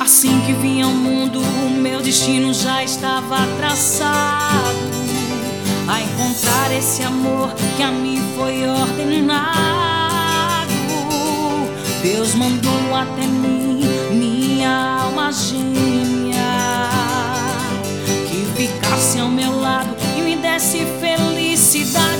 Assim que vim ao mundo, o meu destino já estava traçado, a encontrar esse amor que a mim foi ordenado. Deus mandou até mim, minha alma gêmea, que ficasse ao meu lado e me desse felicidade.